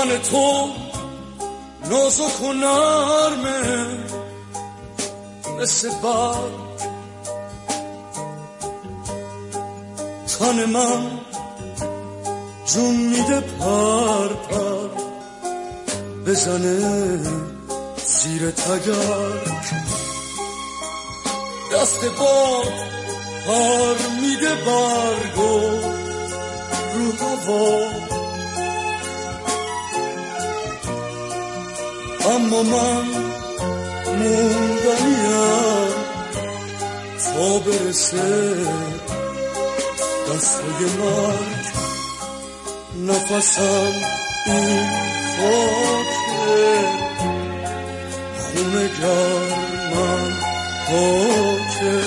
تن تو نازک و نرمه مثل برگ، تن من جون میده پر پر بزنه زیر تگرگ، دست باد پر میده برگو رو هوا، اما من موندنیم تا برسه دستای مرگ. نفسم این خاکه، خونه گرمم خاکه،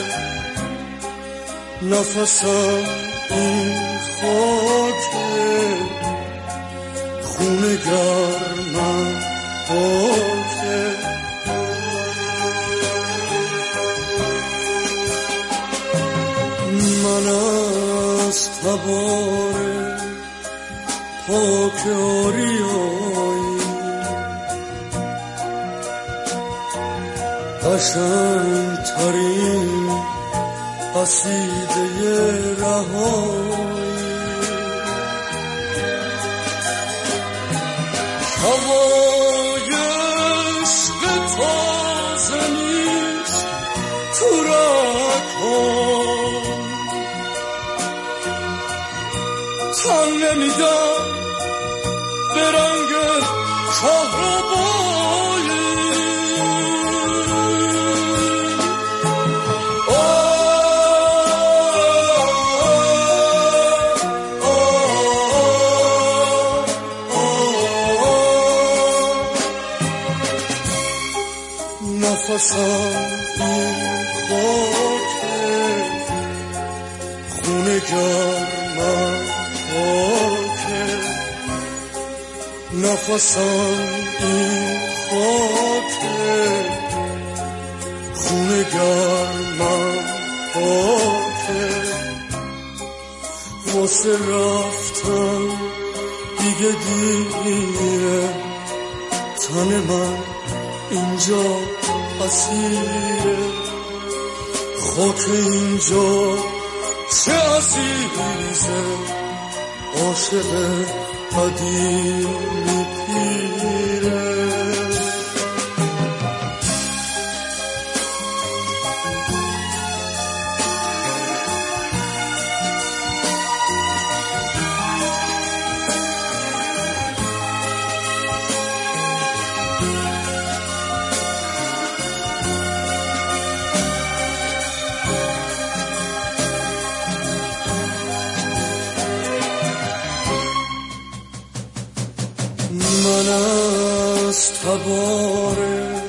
نفسم این خاکه، خونه گرمم خاکه. من از تبار پاک آریایی قشنگ ترین قصیده رهایی، هوای عشق تازه نیست تو رگ‌هام، تن نمیدم به رنگ کهربایی، نفسم این خاکه، خونه گرمم خاکه، نفسم این خاکه، خونه گرمم خاکه. واسه رفتن دیگه دیره، تن من اینجا اسیره، خاک اینجا چه عزیزه، عاشق قدیمی پیره. من از تبار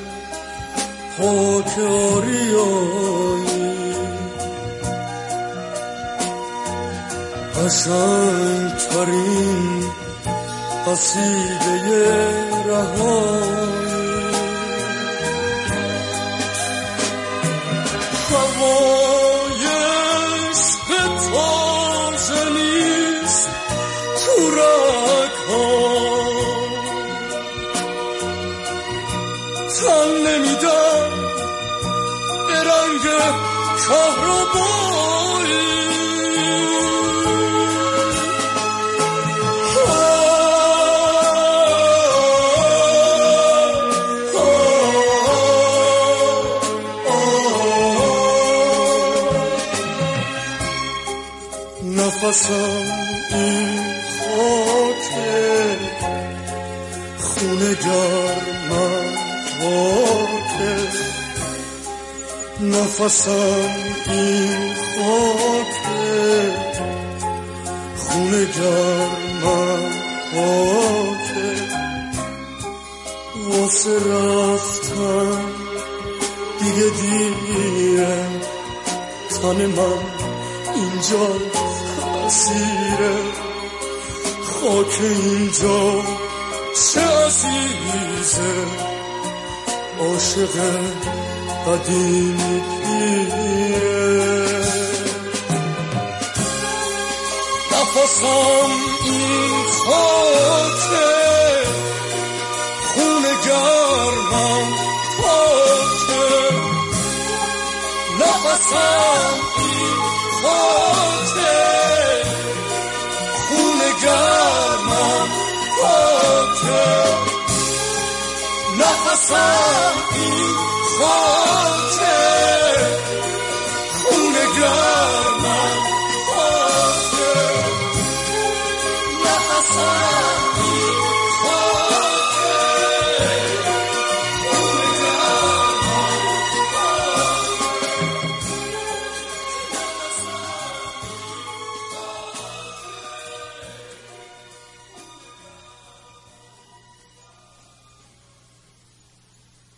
پاک آریایی قشنگ ترین قصیده رهایی، هوای عشق تازه نیست تو رگ‌هام، تن نمیدم به رنگ کهربایی، نفسم این خاکه، خونه گرمم خاکه، نفسم این خاکه، خونه گرمم خاکه. واسه رفتن دیگه دیره، تن من اینجا اسیره، خاک اینجا چه عزیزه، عاشق قدیمی پیره. نفسم این خاکه، نفسم این خاطر، خون گرمم خاطر، نفسم این خاطر.